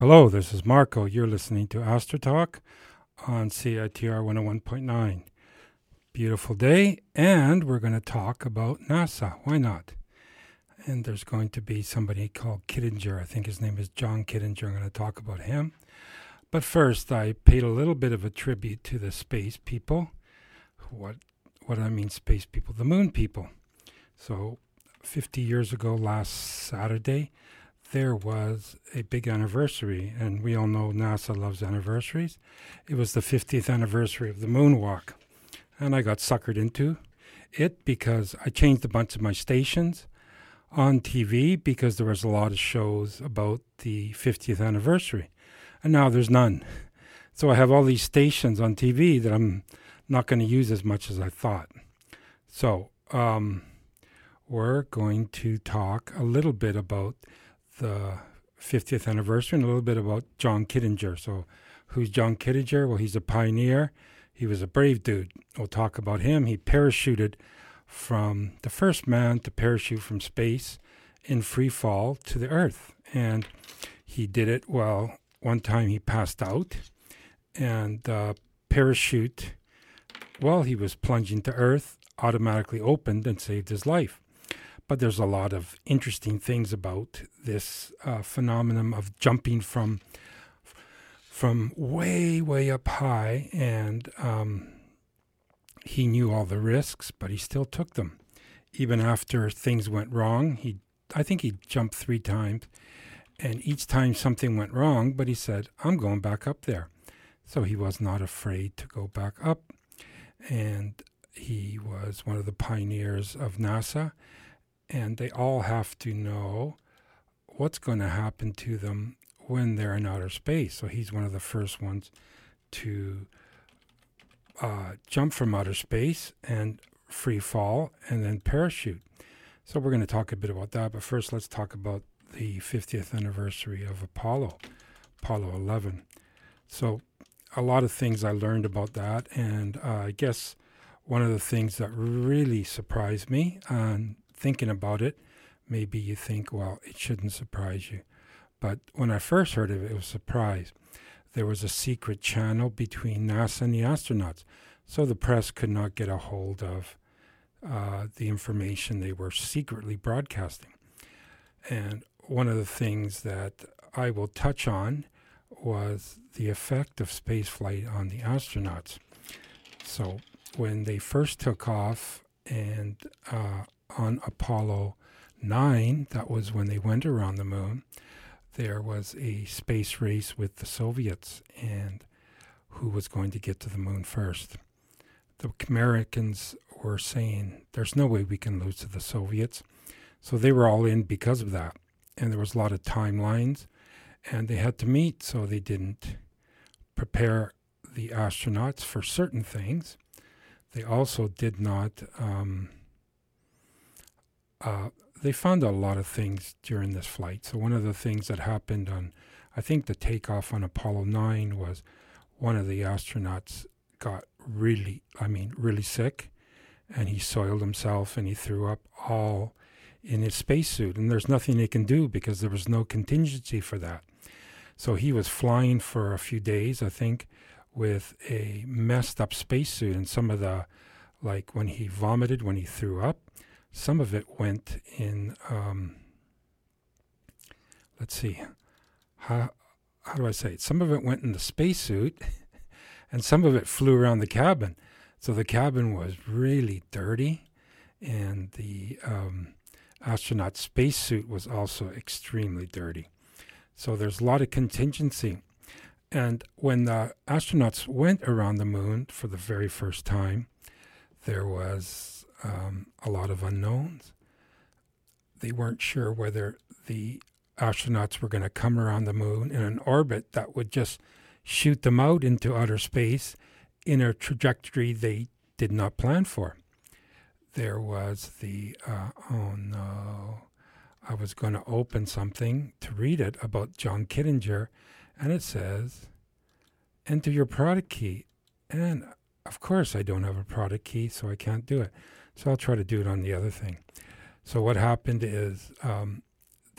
Hello, this is Marco. You're listening to Astra Talk on CITR 101.9. Beautiful day, and we're going to talk about NASA. Why not? And there's going to be somebody called Kittinger. I think his name is John Kittinger. I'm going to talk about him. But first, I paid a little bit of a tribute to the space people. What do I mean, space people? The moon people. So, 50 years ago, last Saturday, there was a big anniversary, and we all know NASA loves anniversaries. It was the 50th anniversary of the moonwalk, and I got suckered into it because I changed a bunch of my stations on TV because there was a lot of shows about the 50th anniversary, and now there's none. So I have all these stations on TV that I'm not going to use as much as I thought. So we're going to talk a little bit about the 50th anniversary and a little bit about John Kittinger. So who's John Kittinger? Well, he's a pioneer. He was a brave dude. We'll talk about him. He parachuted from the first man to parachute from space in free fall to the Earth. And he did it well. One time he passed out, and the parachute, while he was plunging to Earth, automatically opened and saved his life. But there's a lot of interesting things about this phenomenon of jumping from way up high, and he knew all the risks, but he still took them. Even after things went wrong, I think he jumped 3 times, and each time something went wrong, but he said, I'm going back up there. So he was not afraid to go back up, and he was one of the pioneers of NASA. And they all have to know what's going to happen to them when they're in outer space. So he's one of the first ones to jump from outer space and free fall and then parachute. So we're going to talk a bit about that. But first, let's talk about the 50th anniversary of Apollo 11. So a lot of things I learned about that. And I guess one of the things that really surprised me, and thinking about it, maybe you think, well, it shouldn't surprise you. But when I first heard of it, it was a surprise. There was a secret channel between NASA and the astronauts, so the press could not get a hold of the information they were secretly broadcasting. And one of the things that I will touch on was the effect of spaceflight on the astronauts. So when they first took off and on Apollo 9, that was when they went around the moon, there was a space race with the Soviets and who was going to get to the moon first. The Americans were saying, there's no way we can lose to the Soviets. So they were all in because of that. And there was a lot of timelines, and they had to meet, so they didn't prepare the astronauts for certain things. They also did not... they found out a lot of things during this flight. So one of the things that happened on, I think the takeoff on Apollo 9 was one of the astronauts got really sick, and he soiled himself and he threw up all in his spacesuit. And there's nothing they can do because there was no contingency for that. So he was flying for a few days, I think, with a messed up spacesuit, and some of the, like when he vomited, when he threw up, some of it went in, let's see, how do I say it? Some of it went in the spacesuit, and some of it flew around the cabin. So the cabin was really dirty, and the astronaut spacesuit was also extremely dirty. So there's a lot of contingency. And when the astronauts went around the moon for the very first time, there was a lot of unknowns. They weren't sure whether the astronauts were going to come around the moon in an orbit that would just shoot them out into outer space in a trajectory they did not plan for. There was the, oh no, I was going to open something to read it about John Kittinger, and it says, enter your product key. And of course I don't have a product key, so I can't do it. So I'll try to do it on the other thing. So what happened is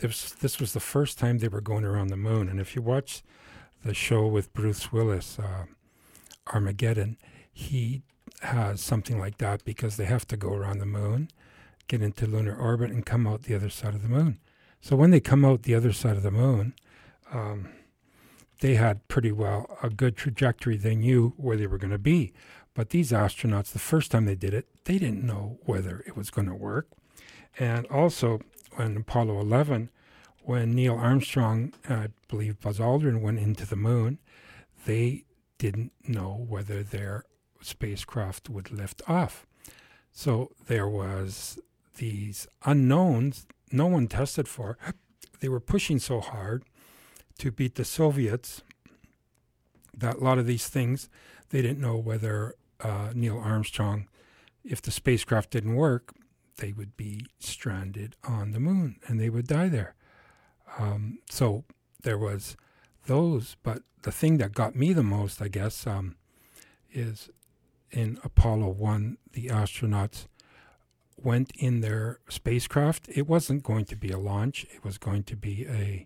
this was the first time they were going around the moon. And if you watch the show with Bruce Willis, Armageddon, he has something like that because they have to go around the moon, get into lunar orbit, and come out the other side of the moon. So when they come out the other side of the moon, they had pretty well a good trajectory. They knew where they were going to be. But these astronauts, the first time they did it, they didn't know whether it was going to work. And also, when Apollo 11, when Neil Armstrong, and I believe Buzz Aldrin went into the moon, they didn't know whether their spacecraft would lift off. So there was these unknowns no one tested for. They were pushing so hard to beat the Soviets that a lot of these things, they didn't know whether Neil Armstrong, if the spacecraft didn't work, they would be stranded on the moon and they would die there. So there was those, but the thing that got me the most, I guess, is in Apollo 1, the astronauts went in their spacecraft. It wasn't going to be a launch. It was going to be a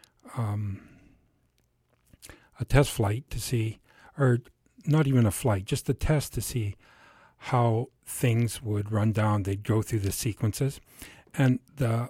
test flight to see, or not even a flight, just a test to see how things would run down. They'd go through the sequences, and the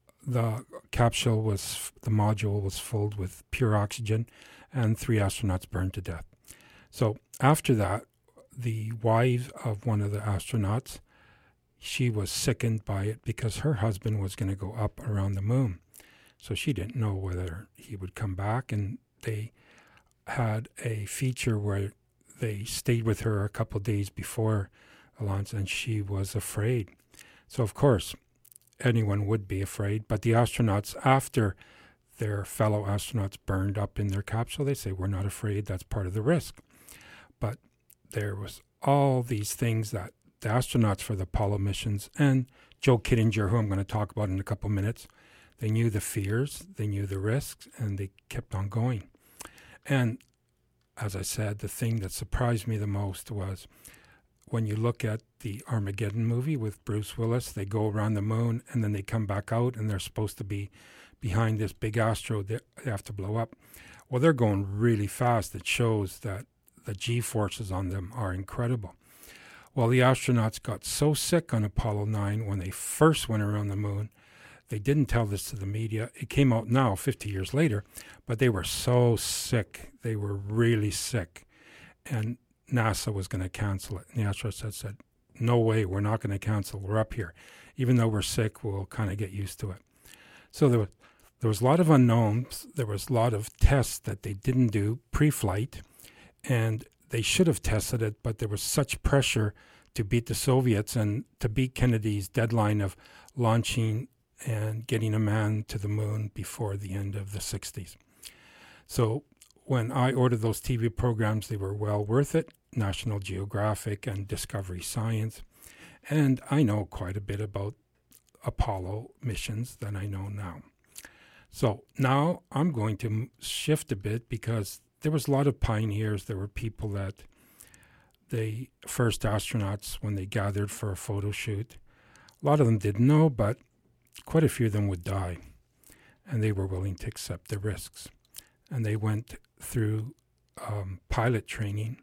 capsule was, the module was filled with pure oxygen, and 3 astronauts burned to death. So after that, the wife of one of the astronauts, she was sickened by it because her husband was going to go up around the moon. So she didn't know whether he would come back, and they had a feature where they stayed with her a couple of days before the launch, and she was afraid. So, of course, anyone would be afraid, but the astronauts, after their fellow astronauts burned up in their capsule, they say, we're not afraid, that's part of the risk. But there was all these things that the astronauts for the Apollo missions, and Joe Kittinger, who I'm going to talk about in a couple minutes, they knew the fears, they knew the risks, and they kept on going. And as I said, the thing that surprised me the most was when you look at the Armageddon movie with Bruce Willis, they go around the moon and then they come back out and they're supposed to be behind this big asteroid they have to blow up. Well, they're going really fast. It shows that the G-forces on them are incredible. Well, the astronauts got so sick on Apollo 9 when they first went around the moon. They didn't tell this to the media. It came out now, 50 years later, but they were so sick. They were really sick. And NASA was going to cancel it. And the astronauts said, no way, we're not going to cancel. We're up here. Even though we're sick, we'll kind of get used to it. So there was a lot of unknowns. There was a lot of tests that they didn't do pre-flight, and they should have tested it, but there was such pressure to beat the Soviets and to beat Kennedy's deadline of launching and getting a man to the moon before the end of the 60s. So when I ordered those TV programs, they were well worth it, National Geographic and Discovery Science. And I know quite a bit about Apollo missions than I know now. So now I'm going to shift a bit because there was a lot of pioneers. There were people that the first astronauts, when they gathered for a photo shoot, a lot of them didn't know, but quite a few of them would die. And they were willing to accept the risks. And they went through pilot training,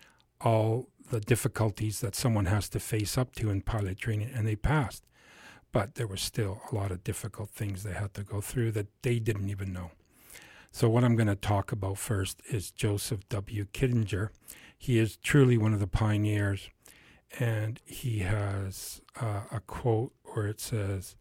all the difficulties that someone has to face up to in pilot training, and they passed. But there were still a lot of difficult things they had to go through that they didn't even know. So what I'm going to talk about first is Joseph W. Kittinger. He is truly one of the pioneers, and he has a quote where it says,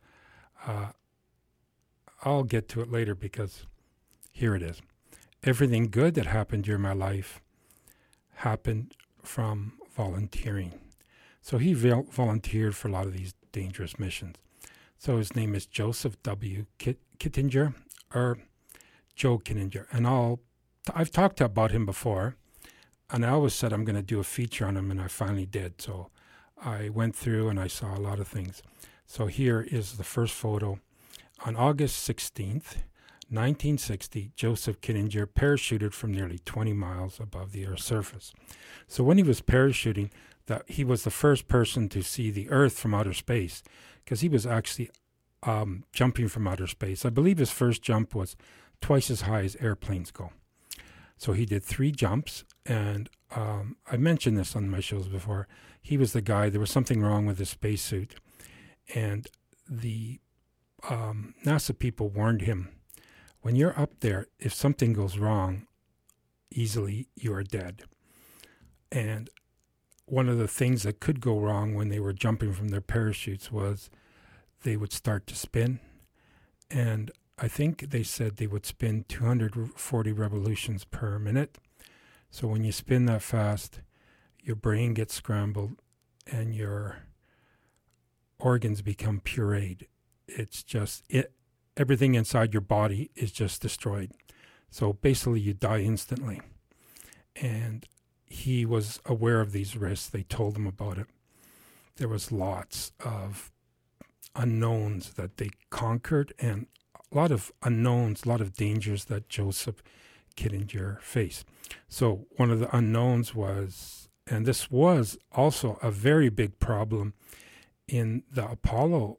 I'll get to it later because here it is. Everything good that happened during my life happened from volunteering. So he volunteered for a lot of these dangerous missions. So his name is Joseph W. Kittinger, or Joe Kittinger. And I've talked about him before, and I always said I'm going to do a feature on him, and I finally did. So I went through and I saw a lot of things. So here is the first photo. On August 16th, 1960, Joseph Kittinger parachuted from nearly 20 miles above the Earth's surface. So when he was parachuting, he was the first person to see the Earth from outer space, because he was actually jumping from outer space. I believe his first jump was twice as high as airplanes go. So he did 3 jumps, and I mentioned this on my shows before. He was the guy, there was something wrong with his spacesuit, and the NASA people warned him, when you're up there, if something goes wrong, easily you are dead. And one of the things that could go wrong when they were jumping from their parachutes was they would start to spin. And I think they said they would spin 240 revolutions per minute. So when you spin that fast, your brain gets scrambled and your organs become pureed. It's just, everything inside your body is just destroyed. So basically you die instantly. And he was aware of these risks. They told him about it. There was lots of unknowns that they conquered, and a lot of unknowns, a lot of dangers that Joseph Kittinger faced. So one of the unknowns was, and this was also a very big problem in the Apollo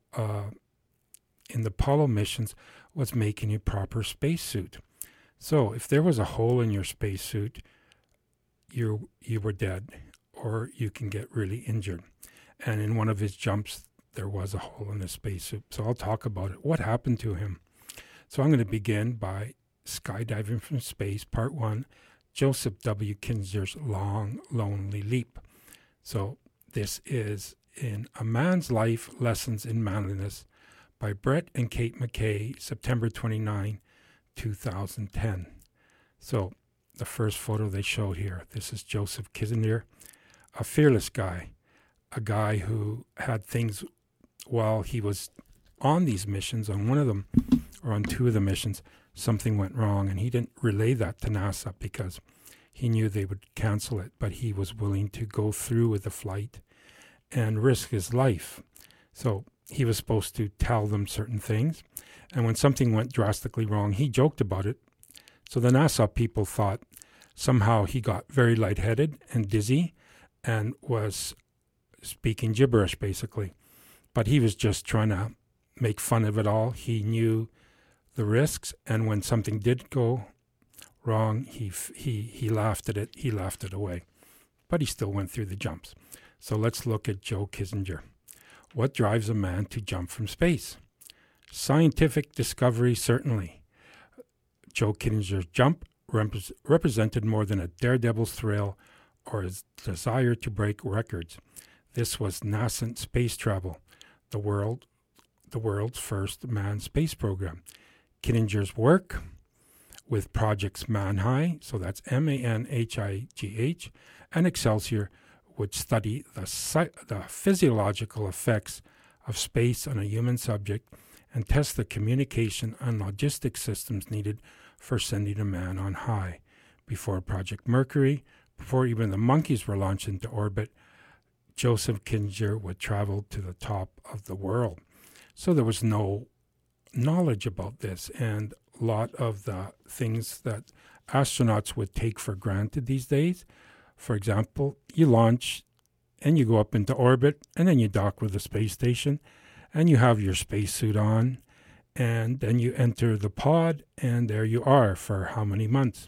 missions, was making a proper spacesuit. So if there was a hole in your spacesuit, you were dead, or you can get really injured. And in one of his jumps, there was a hole in his spacesuit. So I'll talk about it. What happened to him? So I'm going to begin by skydiving from space, part 1, Joseph W. Kittinger's Long, Lonely Leap. So this is in A Man's Life, Lessons in Manliness by Brett and Kate McKay, September 29, 2010. So the first photo they showed here, this is Joseph Kittinger, a fearless guy, a guy who had things while he was on these missions. On one of them, or on 2 of the missions, something went wrong, and he didn't relay that to NASA because he knew they would cancel it, but he was willing to go through with the flight and risk his life. So he was supposed to tell them certain things, and when something went drastically wrong, he joked about it. So the NASA people thought somehow he got very lightheaded and dizzy and was speaking gibberish, basically. But he was just trying to make fun of it all. He knew the risks, and when something did go wrong, he laughed at it. He laughed it away. But he still went through the jumps. So let's look at Joe Kittinger. What drives a man to jump from space? Scientific discovery, certainly. Joe Kittinger's jump represented more than a daredevil's thrill or his desire to break records. This was nascent space travel, the world's first manned space program. Kittinger's work with projects Manhigh, so that's MANHIGH, and Excelsior would study the physiological effects of space on a human subject and test the communication and logistic systems needed for sending a man on high. Before Project Mercury, before even the monkeys were launched into orbit, Joseph Kittinger would travel to the top of the world. So there was no knowledge about this, and a lot of the things that astronauts would take for granted these days. For example, you launch and you go up into orbit, and then you dock with the space station, and you have your spacesuit on, and then you enter the pod, and there you are for how many months.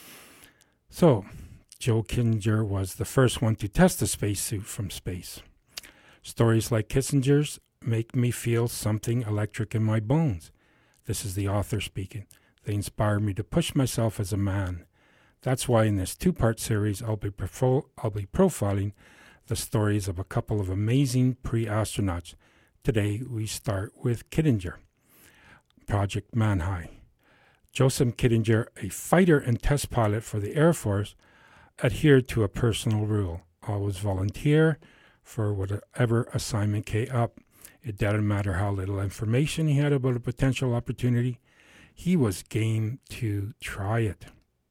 So Joe Kittinger was the first one to test a spacesuit from space. Stories like Kittinger's make me feel something electric in my bones. This is the author speaking. They inspire me to push myself as a man. That's why in this 2-part series, I'll be profiling the stories of a couple of amazing pre-astronauts. Today, we start with Kittinger. Project Manhigh. Joseph Kittinger, a fighter and test pilot for the Air Force, adhered to a personal rule. Always volunteer for whatever assignment came up. It didn't matter how little information he had about a potential opportunity. He was game to try it.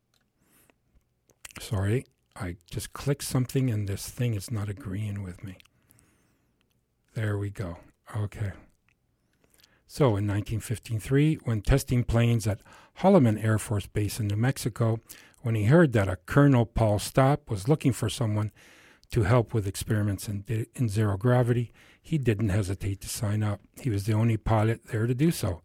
Sorry, I just clicked something and this thing is not agreeing with me. There we go. Okay. So in 1953, when testing planes at Holloman Air Force Base in New Mexico, when he heard that a Colonel Paul Stapp was looking for someone to help with experiments in zero gravity, he didn't hesitate to sign up. He was the only pilot there to do so.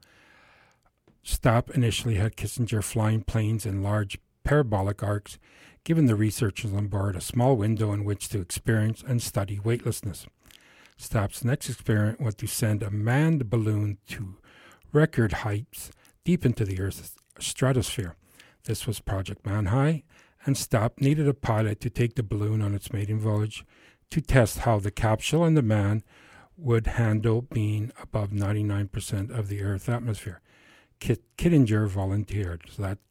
STAP initially had Kissinger flying planes in large parabolic arcs, giving the researchers on board a small window in which to experience and study weightlessness. STAP's next experiment was to send a manned balloon to record heights deep into the Earth's stratosphere. This was Project Manhigh, and STAP needed a pilot to take the balloon on its maiden voyage to test how the capsule and the man would handle being above 99% of the Earth's atmosphere. Kittinger volunteered, so that's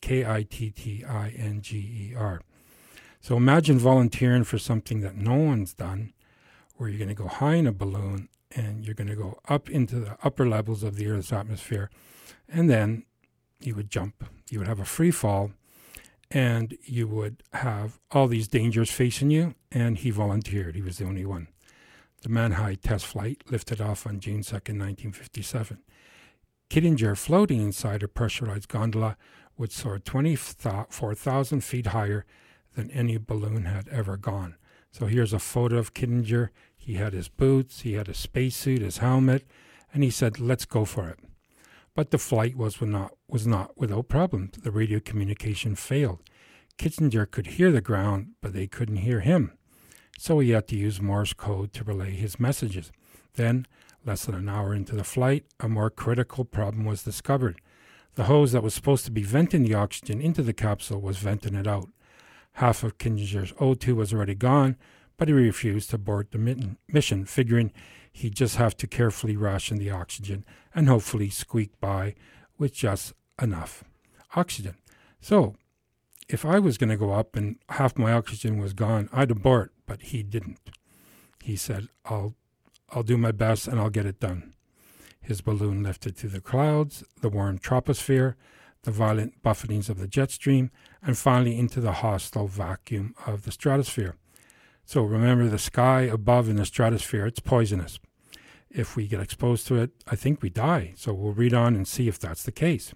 Kittinger. So imagine volunteering for something that no one's done, where you're going to go high in a balloon and you're going to go up into the upper levels of the Earth's atmosphere, and then you would jump. You would have a free fall, and you would have all these dangers facing you, and he volunteered. He was the only one. The Manhigh test flight lifted off on June 2nd, 1957. Kittinger, floating inside a pressurized gondola, would soar 24,000 feet higher than any balloon had ever gone. So here's a photo of Kittinger. He had his boots, he had a spacesuit, his helmet, and he said, "Let's go for it." But the flight was not without problems. The radio communication failed. Kittinger could hear the ground, but they couldn't hear him. So he had to use Morse code to relay his messages. Then, less than an hour into the flight, a more critical problem was discovered. The hose that was supposed to be venting the oxygen into the capsule was venting it out. Half of Kittinger's O2 was already gone, but he refused to abort the mission, figuring he'd just have to carefully ration the oxygen and hopefully squeak by with just enough oxygen. So, if I was going to go up and half my oxygen was gone, I'd abort, but he didn't. He said, I'll do my best and I'll get it done. His balloon lifted through the clouds, the warm troposphere, the violent buffetings of the jet stream, and finally into the hostile vacuum of the stratosphere. So remember, the sky above in the stratosphere, it's poisonous. If we get exposed to it, I think we die. So we'll read on and see if that's the case.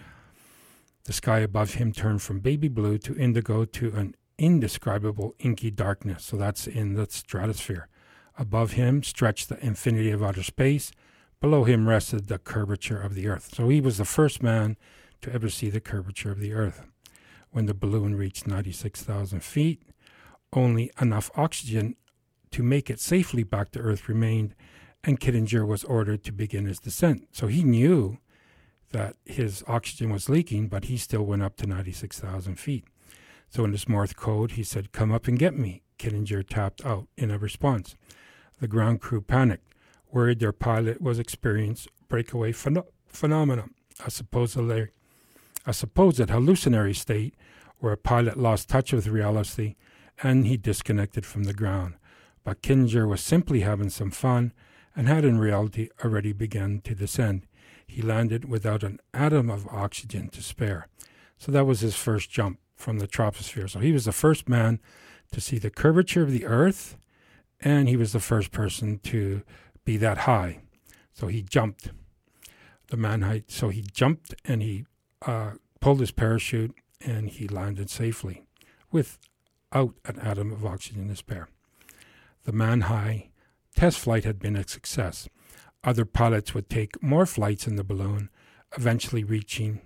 The sky above him turned from baby blue to indigo to an indescribable inky darkness. So that's in the stratosphere. Above him stretched the infinity of outer space. Below him rested the curvature of the Earth. So he was the first man to ever see the curvature of the Earth. When the balloon reached 96,000 feet, only enough oxygen to make it safely back to Earth remained, and Kittinger was ordered to begin his descent. So he knew that his oxygen was leaking, but he still went up to 96,000 feet. So in his Morse code, he said, "Come up and get me." Kittinger tapped out in a response. The ground crew panicked, worried their pilot was experiencing breakaway phenomena, a supposed hallucinatory state where a pilot lost touch with reality and he disconnected from the ground. But Kittinger was simply having some fun and had in reality already begun to descend. He landed without an atom of oxygen to spare. So that was his first jump from the troposphere. So he was the first man to see the curvature of the Earth, and he was the first person to be that high. So he jumped the Manhigh. So he jumped and he pulled his parachute and he landed safely without an atom of oxygen to spare. The Manhigh test flight had been a success. Other pilots would take more flights in the balloon, eventually reaching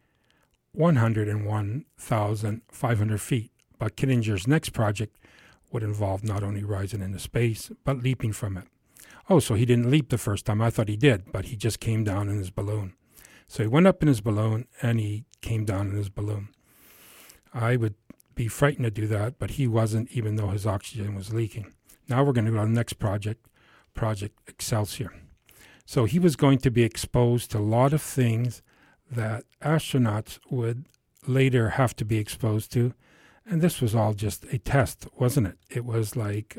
101,500 feet. But Kittinger's next project would involve not only rising into space, but leaping from it. Oh, so he didn't leap the first time. I thought he did, but he just came down in his balloon. So he went up in his balloon, and he came down in his balloon. I would be frightened to do that, but he wasn't, even though his oxygen was leaking. Now we're going to go to the next project, Project Excelsior. So he was going to be exposed to a lot of things that astronauts would later have to be exposed to. And this was all just a test, wasn't it? It was like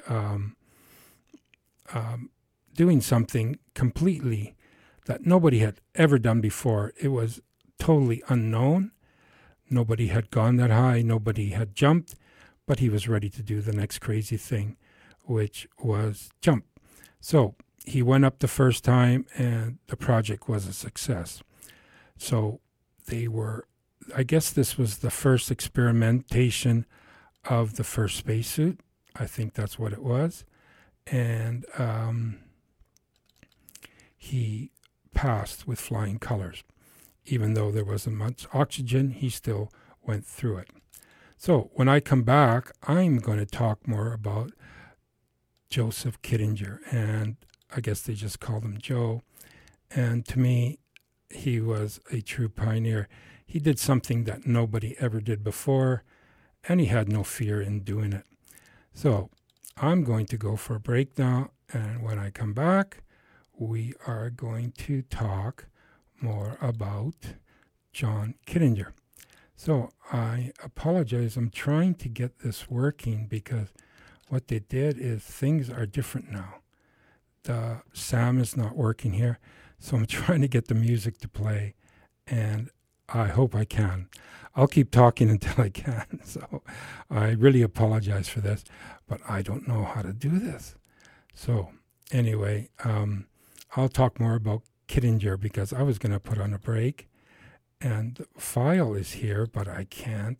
doing something completely that nobody had ever done before. It was totally unknown. Nobody had gone that high. Nobody had jumped. But he was ready to do the next crazy thing, which was jump. So he went up the first time, and the project was a success. So they were, I guess this was the first experimentation of the first spacesuit. I think that's what it was. And he passed with flying colors. Even though there wasn't much oxygen, he still went through it. So when I come back, I'm going to talk more about Joseph Kittinger, and I guess they just called him Joe. And to me, he was a true pioneer. He did something that nobody ever did before, and he had no fear in doing it. So I'm going to go for a break now, and when I come back, we are going to talk more about John Kittinger. So I apologize. I'm trying to get this working because what they did is things are different now. The Sam is not working here, so I'm trying to get the music to play, and I hope I can. I'll keep talking until I can, so I really apologize for this, but I don't know how to do this. So anyway, I'll talk more about Kittinger because I was going to put on a break, and the file is here, but I can't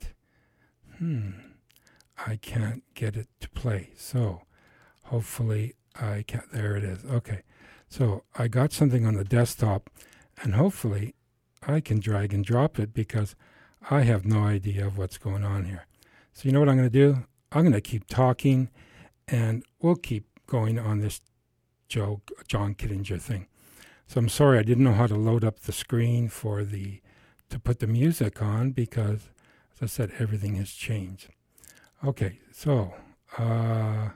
get it to play. So hopefully I can. There it is. Okay. So I got something on the desktop, and hopefully I can drag and drop it because I have no idea of what's going on here. So you know what I'm going to do? I'm going to keep talking, and we'll keep going on this John Kittinger thing. So I'm sorry I didn't know how to load up the screen to put the music on because, as I said, everything has changed. Okay, so I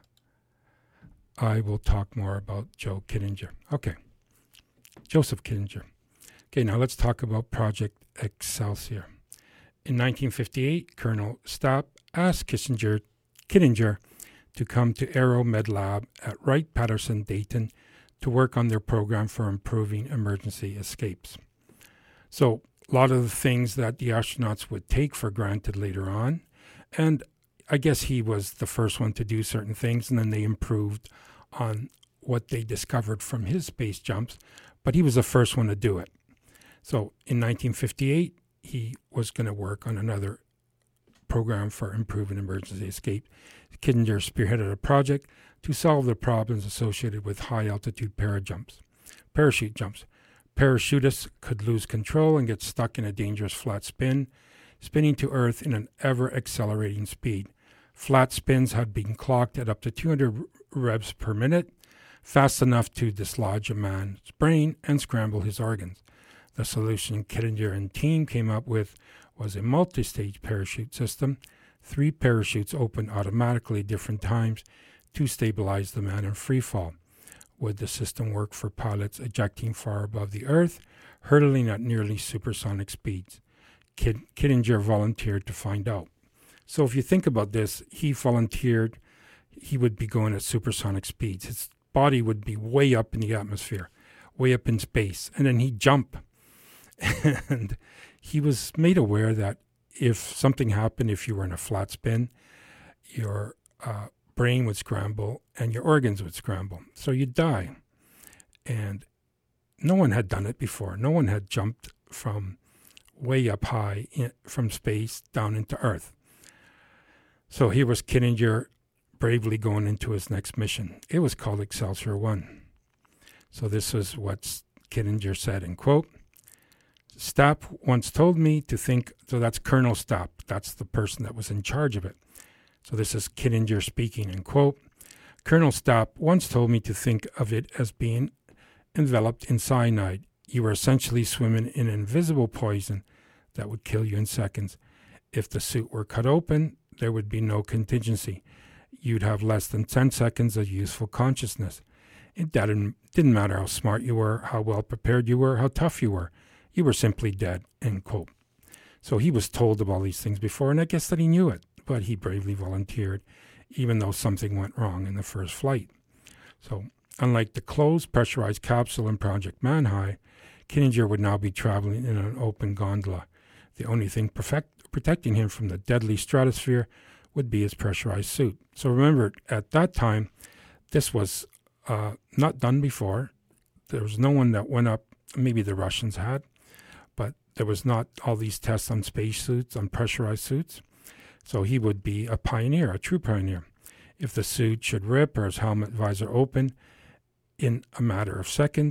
will talk more about Joe Kittinger. Okay, Joseph Kittinger. Okay, now let's talk about Project Excelsior. In 1958, Colonel Stapp asked Kittinger to come to Aero Med Lab at Wright-Patterson Dayton to work on their program for improving emergency escapes. So a lot of the things that the astronauts would take for granted later on, and I guess he was the first one to do certain things, and then they improved on what they discovered from his space jumps, but he was the first one to do it. So in 1958, he was going to work on another program for improving emergency escape. Kittinger spearheaded a project to solve the problems associated with high-altitude parachute jumps. Parachutists could lose control and get stuck in a dangerous flat spin, spinning to Earth in an ever-accelerating speed. Flat spins had been clocked at up to 200 revs per minute, fast enough to dislodge a man's brain and scramble his organs. The solution Kittinger and team came up with was a multi-stage parachute system. 3 parachutes opened automatically at different times to stabilize the man in free fall. Would the system work for pilots ejecting far above the Earth, hurtling at nearly supersonic speeds? Kittinger volunteered to find out. So if you think about this, he volunteered. He would be going at supersonic speeds. His body would be way up in the atmosphere, way up in space, and then he'd jump. And he was made aware that if something happened, if you were in a flat spin, your brain would scramble and your organs would scramble. So you'd die. And no one had done it before. No one had jumped from way up high from space down into Earth. So here was Kittinger bravely going into his next mission. It was called Excelsior 1. So this is what Kittinger said in quote, Stapp once told me to think, so that's Colonel Stapp, that's the person that was in charge of it. So this is Kittinger speaking in quote, Colonel Stapp once told me to think of it as being enveloped in cyanide. You were essentially swimming in invisible poison that would kill you in seconds. If the suit were cut open, there would be no contingency. You'd have less than 10 seconds of useful consciousness. It didn't matter how smart you were, how well prepared you were, how tough you were. You were simply dead, end quote. So he was told of all these things before, and I guess that he knew it, but he bravely volunteered, even though something went wrong in the first flight. So unlike the closed pressurized capsule in Project Manhigh, Kittinger would now be traveling in an open gondola. The only thing protecting him from the deadly stratosphere would be his pressurized suit. So remember, at that time, this was not done before. There was no one that went up, maybe the Russians had, but there was not all these tests on space suits, on pressurized suits. So he would be a pioneer, a true pioneer. If the suit should rip or his helmet visor open, in a matter of seconds,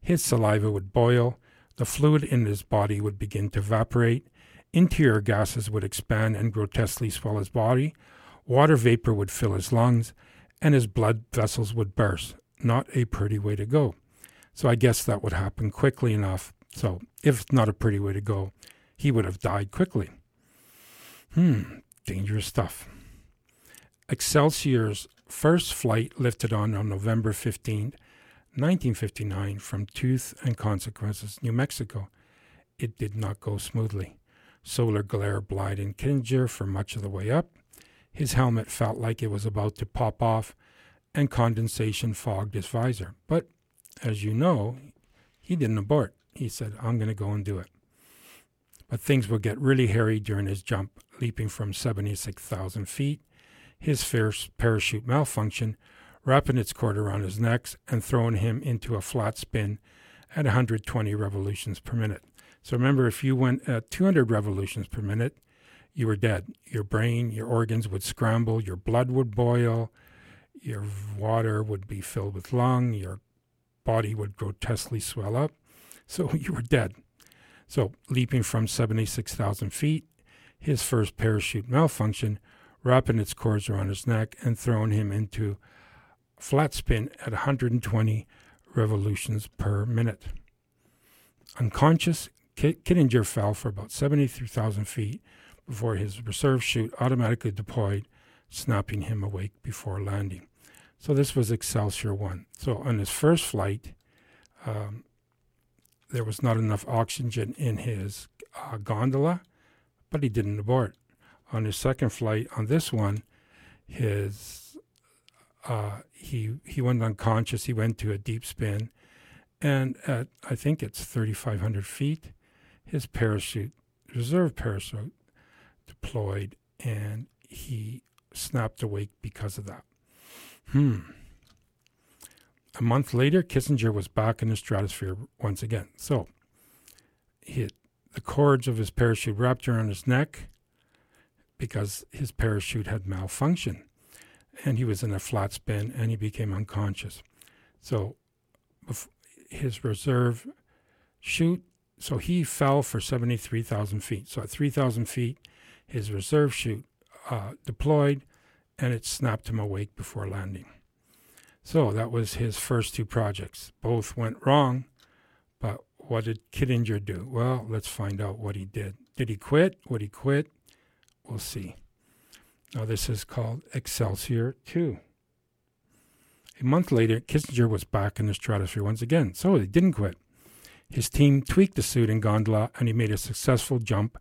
His saliva would boil, the fluid in his body would begin to evaporate, interior gases would expand and grotesquely swell his body, water vapor would fill his lungs, and his blood vessels would burst. Not a pretty way to go. So I guess that would happen quickly enough. So if it's not a pretty way to go, he would have died quickly. Dangerous stuff. Excelsior's first flight lifted on November 15, 1959 from Tooth and Consequences, New Mexico. It did not go smoothly. Solar glare blinded Kittinger for much of the way up. His helmet felt like it was about to pop off, and condensation fogged his visor. But, as you know, he didn't abort. He said, I'm going to go and do it. But things would get really hairy during his jump, leaping from 76,000 feet. His first parachute malfunctioned, wrapping its cord around his neck and throwing him into a flat spin at 120 revolutions per minute. So remember, if you went at 200 revolutions per minute, you were dead. Your brain, your organs would scramble, your blood would boil, your water would be filled with lung, your body would grotesquely swell up. So you were dead. So leaping from 76,000 feet, his first parachute malfunctioned, wrapping its cords around his neck and throwing him into flat spin at 120 revolutions per minute. Unconscious, Kittinger fell for about 73,000 feet before his reserve chute automatically deployed, snapping him awake before landing. So this was Excelsior 1. So on his first flight, there was not enough oxygen in his gondola, but he didn't abort. On his second flight, on this one, he went unconscious. He went to a deep spin, and at I think it's 3,500 feet, his reserve parachute, deployed, and he snapped awake because of that. A month later, Kittinger was back in the stratosphere once again. So, the cords of his parachute wrapped around his neck because his parachute had malfunctioned. And he was in a flat spin, and he became unconscious. So, his reserve chute, so he fell for 73,000 feet. So at 3,000 feet, his reserve chute deployed, and it snapped him awake before landing. So that was his first two projects. Both went wrong, but what did Kittinger do? Well, let's find out what he did. Did he quit? Would he quit? We'll see. Now this is called Excelsior 2. A month later, Kittinger was back in the stratosphere once again, so he didn't quit. His team tweaked the suit and gondola, and he made a successful jump,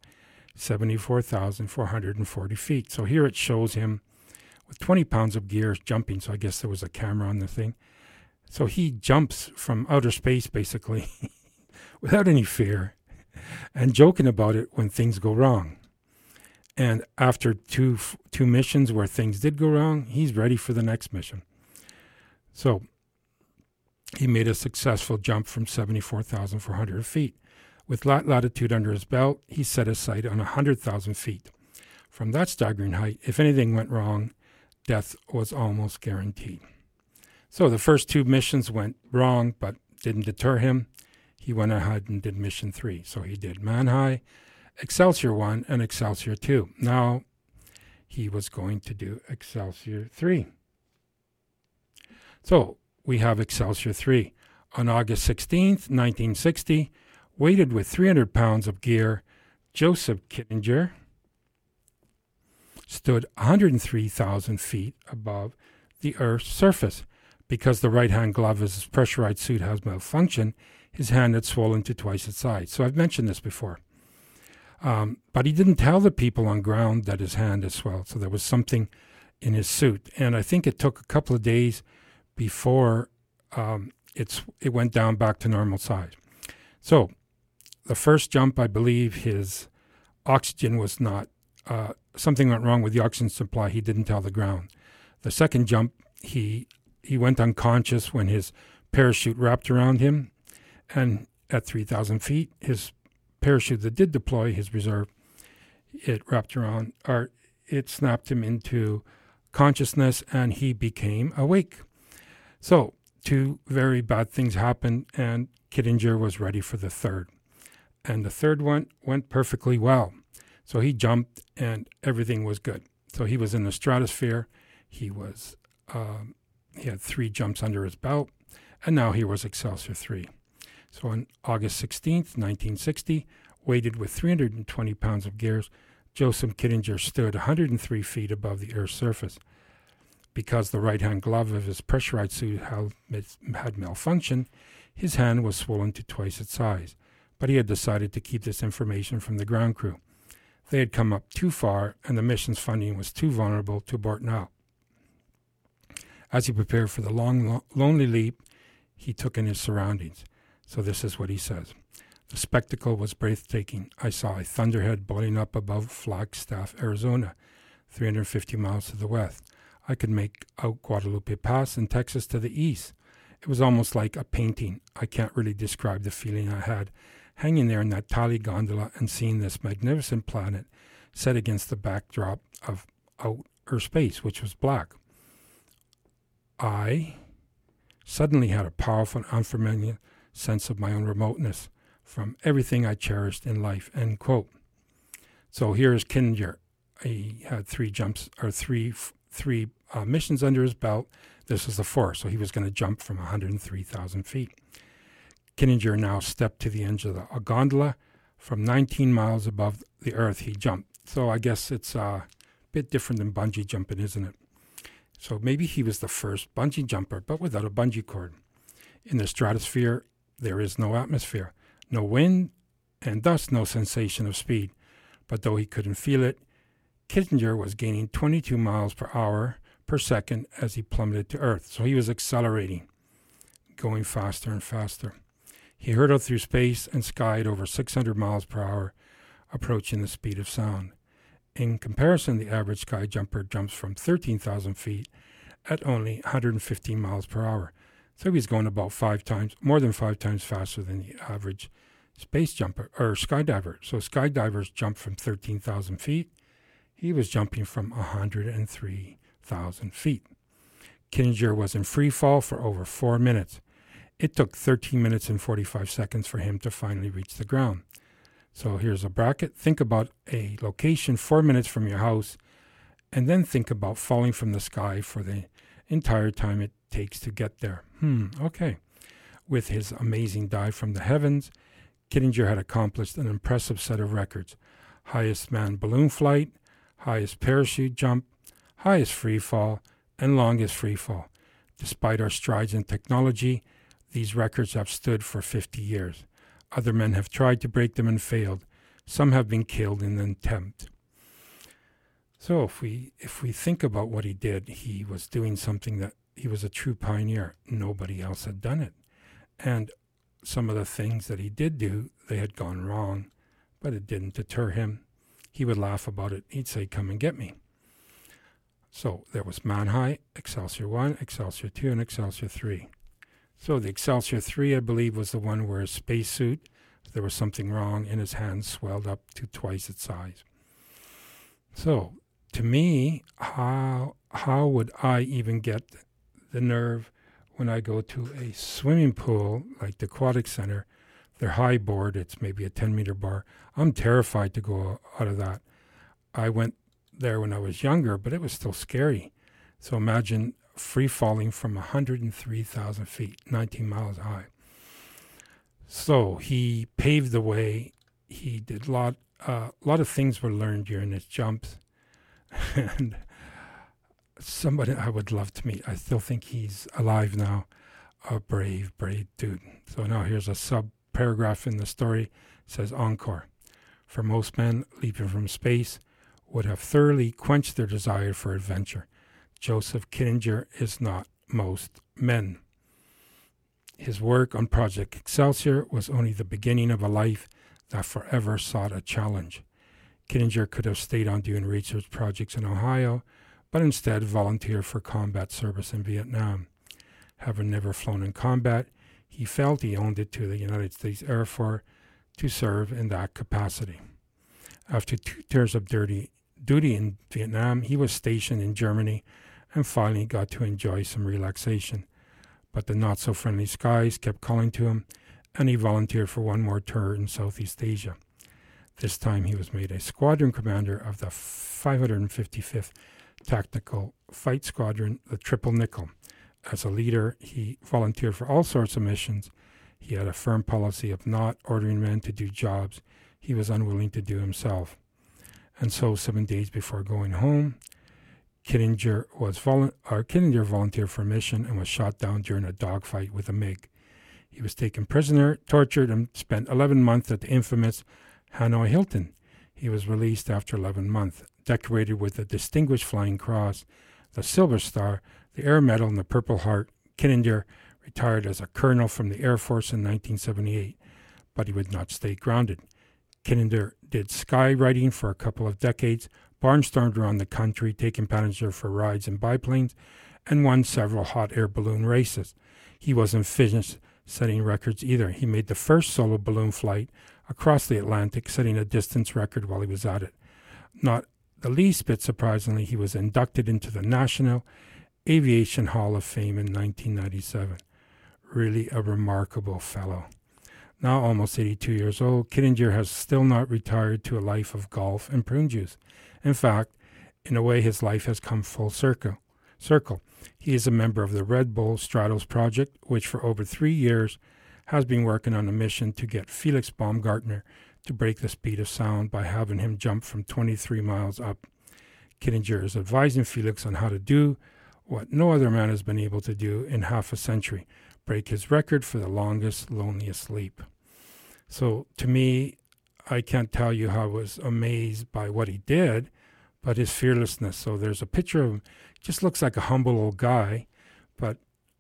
74,440 feet. So here it shows him with 20 pounds of gear jumping, so I guess there was a camera on the thing. So he jumps from outer space, basically, without any fear, and joking about it when things go wrong. And after two missions where things did go wrong, he's ready for the next mission. So he made a successful jump from 74,400 feet. With latitude under his belt, he set his sight on 100,000 feet. From that staggering height, if anything went wrong, death was almost guaranteed. So the first two missions went wrong, but didn't deter him. He went ahead and did mission 3. So he did Man-High, Excelsior 1, and Excelsior 2. Now he was going to do Excelsior 3. So we have Excelsior 3. On August 16th, 1960, weighted with 300 pounds of gear, Joseph Kittinger stood 103,000 feet above the Earth's surface. Because the right-hand glove of his pressurized suit has malfunctioned, his hand had swollen to twice its size. So I've mentioned this before. But he didn't tell the people on ground that his hand had swelled. So there was something in his suit. And I think it took a couple of days before it went down back to normal size. So the first jump, I believe his oxygen was not, something went wrong with the oxygen supply. He didn't tell the ground. The second jump, he went unconscious when his parachute wrapped around him. And at 3,000 feet, his parachute that did deploy, his reserve, it wrapped around, or it snapped him into consciousness, and he became awake. So two very bad things happened, and Kittinger was ready for the third. And the third one went perfectly well. So he jumped and everything was good. So he was in the stratosphere. He had 3 jumps under his belt, and now he was Excelsior 3. So on August 16th, 1960, weighted with 320 pounds of gears, Joseph Kittinger stood 103 feet above the Earth's surface. Because the right-hand glove of his pressurized suit had malfunctioned, his hand was swollen to twice its size. But he had decided to keep this information from the ground crew. They had come up too far, and the mission's funding was too vulnerable to abort now. As he prepared for the long, lonely leap, he took in his surroundings. So this is what he says. The spectacle was breathtaking. I saw a thunderhead boiling up above Flagstaff, Arizona, 350 miles to the west. I could make out Guadalupe Pass in Texas to the east. It was almost like a painting. I can't really describe the feeling I had hanging there in that tally gondola and seeing this magnificent planet set against the backdrop of outer space, which was black. I suddenly had a powerful and unfamiliar sense of my own remoteness from everything I cherished in life, end quote. So here's Kittinger. He had 3 jumps, or three missions under his belt. This was the 4th, so he was going to jump from 103,000 feet. Kittinger now stepped to the edge of a gondola. From 19 miles above the Earth, he jumped. So I guess it's a bit different than bungee jumping, isn't it? So maybe he was the first bungee jumper, but without a bungee cord. In the stratosphere, there is no atmosphere, no wind, and thus no sensation of speed. But though he couldn't feel it, Kittinger was gaining 22 miles per hour per second as he plummeted to Earth. So he was accelerating, going faster and faster. He hurtled through space and sky at over 600 miles per hour, approaching the speed of sound. In comparison, the average sky jumper jumps from 13,000 feet at only 115 miles per hour. So he's going about more than 5 times faster than the average space jumper or skydiver. So skydivers jump from 13,000 feet. He was jumping from 103,000 feet. Kittinger was in free fall for over 4 minutes. It took 13 minutes and 45 seconds for him to finally reach the ground. So here's a bracket. Think about a location 4 minutes from your house, and then think about falling from the sky for the entire time it takes to get there. Okay. With his amazing dive from the heavens, Kittinger had accomplished an impressive set of records. Highest manned balloon flight, highest parachute jump, highest free fall, and longest free fall. Despite our strides in technology, these records have stood for 50 years. Other men have tried to break them and failed. Some have been killed in the attempt. So if we think about what he did, he was doing something that he was a true pioneer. Nobody else had done it. And some of the things that he did do, they had gone wrong, but it didn't deter him. He would laugh about it. He'd say, "Come and get me." So there was Man High, Excelsior 1, Excelsior 2, and Excelsior 3. So the Excelsior 3, I believe, was the one where his spacesuit, there was something wrong, and his hand swelled up to twice its size. So to me, how would I even get the nerve when I go to a swimming pool like the Aquatic Center? They're high board, it's maybe a 10-meter bar. I'm terrified to go out of that. I went there when I was younger, but it was still scary. So imagine free falling from 103,000 feet, 19 miles high. So he paved the way. He did a lot of things were learned during his jumps. And somebody I would love to meet. I still think he's alive now. A brave dude. So now here's a sub-paragraph in the story. It says, encore. For most men, leaping from space would have thoroughly quenched their desire for adventure. Joseph Kittinger is not most men. His work on Project Excelsior was only the beginning of a life that forever sought a challenge. Kittinger could have stayed on doing research projects in Ohio, but instead volunteered for combat service in Vietnam. Having never flown in combat, he felt he owed it to the United States Air Force to serve in that capacity. After 2 years of duty in Vietnam, he was stationed in Germany and finally got to enjoy some relaxation. But the not-so-friendly skies kept calling to him, and he volunteered for one more tour in Southeast Asia. This time he was made a squadron commander of the 555th Tactical Fight Squadron, the Triple Nickel. As a leader, he volunteered for all sorts of missions. He had a firm policy of not ordering men to do jobs he was unwilling to do himself. And so 7 days before going home, Kittinger volunteered for a mission and was shot down during a dogfight with a MiG. He was taken prisoner, tortured, and spent 11 months at the infamous Hanoi Hilton. He was released after 11 months, decorated with the Distinguished Flying Cross, the Silver Star, the Air Medal, and the Purple Heart. Kittinger retired as a colonel from the Air Force in 1978, but he would not stay grounded. Kittinger did skywriting for a couple of decades, barnstormed around the country, taking passengers for rides in biplanes, and won several hot air balloon races. He wasn't finished setting records either. He made the first solo balloon flight across the Atlantic, setting a distance record while he was at it. Not the least bit surprisingly, he was inducted into the National Aviation Hall of Fame in 1997. Really a remarkable fellow. Now almost 82 years old, Kittinger has still not retired to a life of golf and prune juice. In fact, in a way, his life has come full circle. He is a member of the Red Bull Stratos Project, which for over 3 years has been working on a mission to get Felix Baumgartner to break the speed of sound by having him jump from 23 miles up. Kittinger is advising Felix on how to do what no other man has been able to do in half a century, break his record for the longest, loneliest leap. So to me, I can't tell you how I was amazed by what he did, but his fearlessness. So there's a picture of him, just looks like a humble old guy, but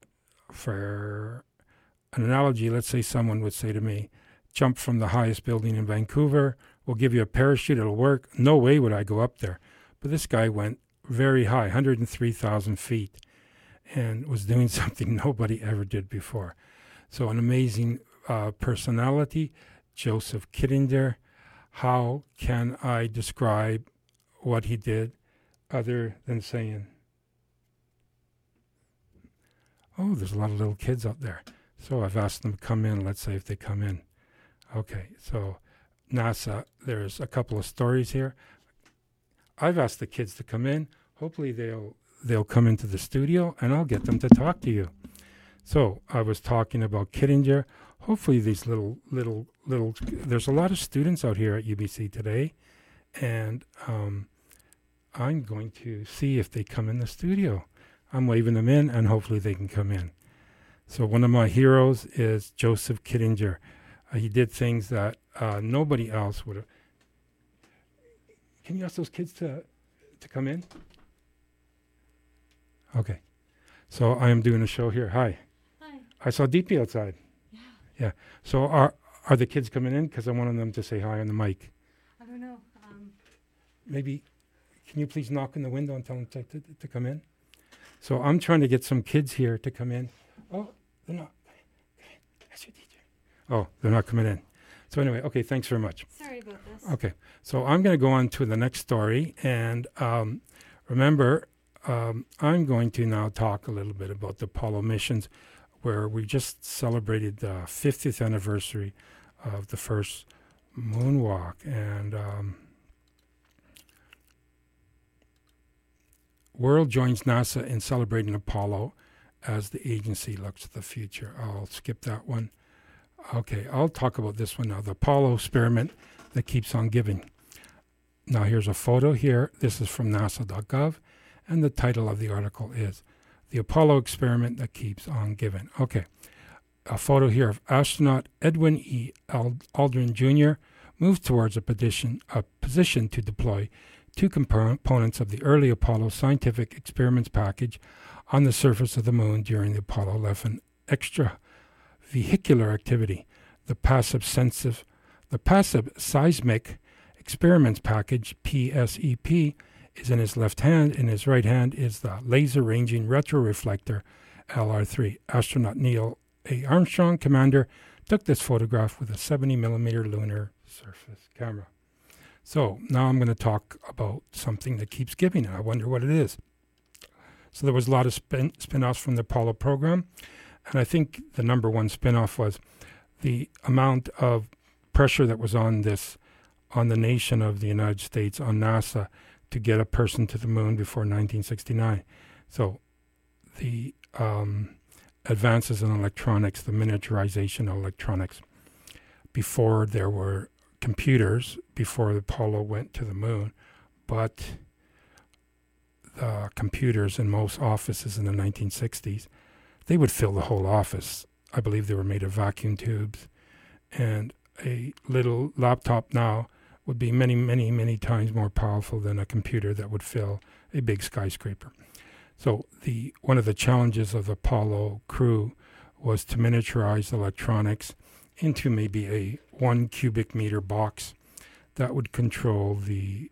for an analogy, let's say someone would say to me, jump from the highest building in Vancouver, we'll give you a parachute, it'll work. No way would I go up there. But this guy went very high, 103,000 feet, and was doing something nobody ever did before. So an amazing personality, Joseph Kittinger. How can I describe what he did other than saying, oh, there's a lot of little kids out there. So I've asked them to come in. Let's say if they come in. Okay, so NASA, there's a couple of stories here. I've asked the kids to come in. Hopefully they'll come into the studio and I'll get them to talk to you. So I was talking about Kittinger. Hopefully these little, there's a lot of students out here at UBC today, and I'm going to see if they come in the studio. I'm waving them in, and hopefully they can come in. So one of my heroes is Joseph Kittinger. He did things that nobody else would have. Can you ask those kids to come in? Okay. So I am doing a show here. Hi. Hi. I saw DP outside. Yeah. So are the kids coming in? Because I wanted them to say hi on the mic. I don't know. Maybe, can you please knock on the window and tell them to come in? So I'm trying to get some kids here to come in. Oh, they're not. That's your teacher. Oh, they're not coming in. So anyway, okay, thanks very much. Sorry about this. Okay, so I'm going to go on to the next story. And remember, I'm going to now talk a little bit about the Apollo missions, where we just celebrated the 50th anniversary of the first moonwalk. And world joins NASA in celebrating Apollo as the agency looks to the future. I'll skip that one. Okay, I'll talk about this one now, the Apollo experiment that keeps on giving. Now here's a photo here. This is from nasa.gov, and the title of the article is The Apollo Experiment That Keeps on Giving. Okay, a photo here of astronaut Edwin E. Aldrin Jr. moves towards a position to deploy two components of the early Apollo scientific experiments package on the surface of the moon during the Apollo 11 extravehicular activity. The passive seismic experiments package, PSEP, is in his left hand. In his right hand is the laser-ranging retroreflector, LR3. Astronaut Neil A. Armstrong, commander, took this photograph with a 70-millimeter lunar surface camera. So now I'm going to talk about something that keeps giving, and I wonder what it is. So there was a lot of spin-offs from the Apollo program, and I think the number one spin-off was the amount of pressure that was on the nation of the United States, on NASA, to get a person to the moon before 1969. So the advances in electronics, the miniaturization of electronics, before there were computers, before Apollo went to the moon, but the computers in most offices in the 1960s, they would fill the whole office. I believe they were made of vacuum tubes, and a little laptop now would be many, many, many times more powerful than a computer that would fill a big skyscraper. So one of the challenges of the Apollo crew was to miniaturize electronics into maybe a 1 cubic meter box that would control the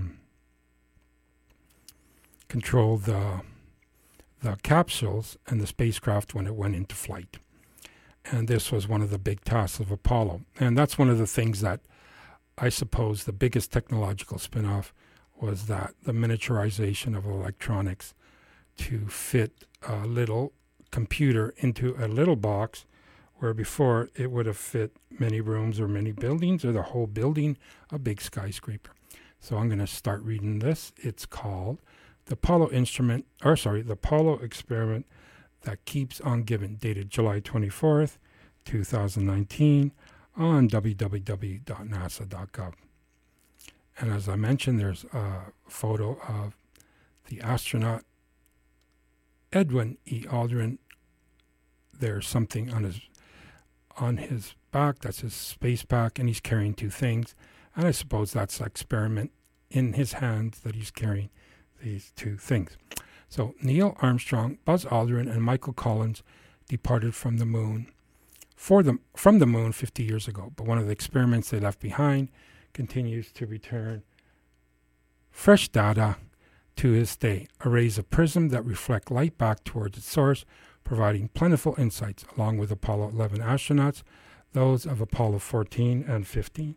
capsules and the spacecraft when it went into flight. And this was one of the big tasks of Apollo. And that's one of the things that I suppose the biggest technological spin-off was, that the miniaturization of electronics to fit a little computer into a little box, where before it would have fit many rooms or many buildings or the whole building, a big skyscraper. So I'm going to start reading this. It's called the Apollo Experiment That Keeps on Giving, dated July 24th, 2019, on www.nasa.gov. And as I mentioned, there's a photo of the astronaut Edwin E. Aldrin. There's something on his back, that's his space pack, and he's carrying two things. And I suppose that's the experiment in his hands, that he's carrying these two things. So Neil Armstrong, Buzz Aldrin, and Michael Collins departed from the moon 50 years ago. But one of the experiments they left behind continues to return fresh data to this day. Arrays of prism that reflect light back towards its source, providing plentiful insights, along with Apollo 11 astronauts, those of Apollo 14 and 15.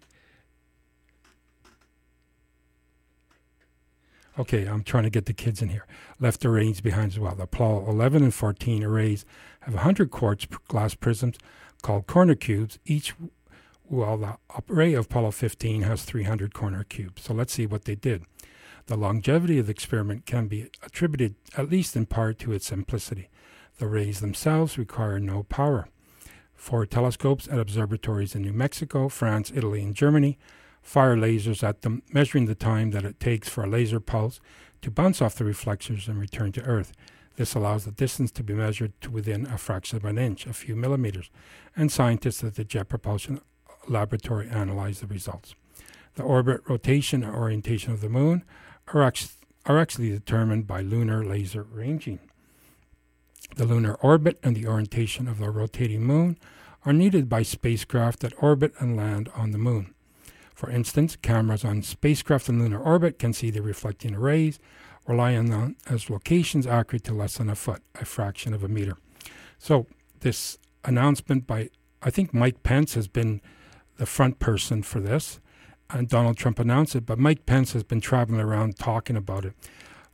Okay, I'm trying to get the kids in here. Left arrays behind as well. The Apollo 11 and 14 arrays have 100 quartz glass prisms called corner cubes, each, while the array of Apollo 15 has 300 corner cubes. So let's see what they did. The longevity of the experiment can be attributed, at least in part, to its simplicity. The arrays themselves require no power. 4 telescopes at observatories in New Mexico, France, Italy, and Germany fire lasers at them, measuring the time that it takes for a laser pulse to bounce off the reflectors and return to Earth. This allows the distance to be measured to within a fraction of an inch, a few millimeters, and scientists at the Jet Propulsion Laboratory analyze the results. The orbit, rotation, and orientation of the moon are actually determined by lunar laser ranging. The lunar orbit and the orientation of the rotating moon are needed by spacecraft that orbit and land on the moon. For instance, cameras on spacecraft in lunar orbit can see the reflecting arrays, relying on as locations accurate to less than a foot, a fraction of a meter. So this announcement by, I think Mike Pence has been the front person for this, and Donald Trump announced it, but Mike Pence has been traveling around talking about it.